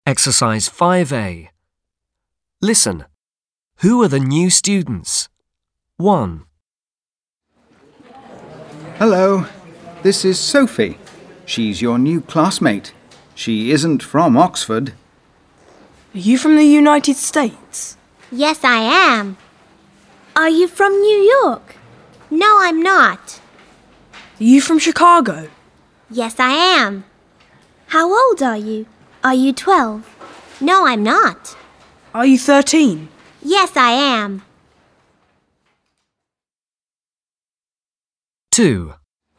Exercise 5A. Listen. Who are the new students? 1. Hello, this is Sophie. She's your new classmate. She isn't from Oxford. Are you from the United States? Yes, I am. Are you from New York? No, I'm not. Are you from Chicago? Yes, I am. How old are you? Are you 12? No, I'm not. Are you 13? Yes, I am. 2.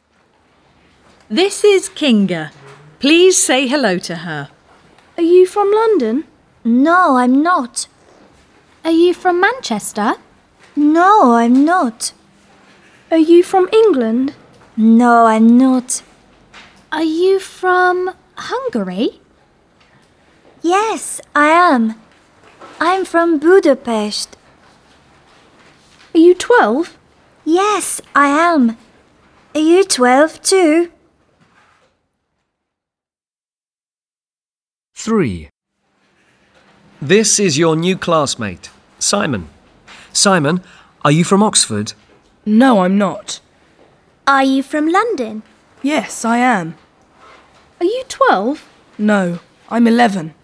This is Kinga. Please say hello to her. Are you from London? No, I'm not. Are you from Manchester? No, I'm not. Are you from England? No, I'm not. Are you from Hungary? Yes, I am. I'm from Budapest. Are you 12? Yes, I am. Are you 12 too? 3. This is your new classmate, Simon. Simon, are you from Oxford? No, I'm not. Are you from London? Yes, I am. Are you 12? No, I'm 11.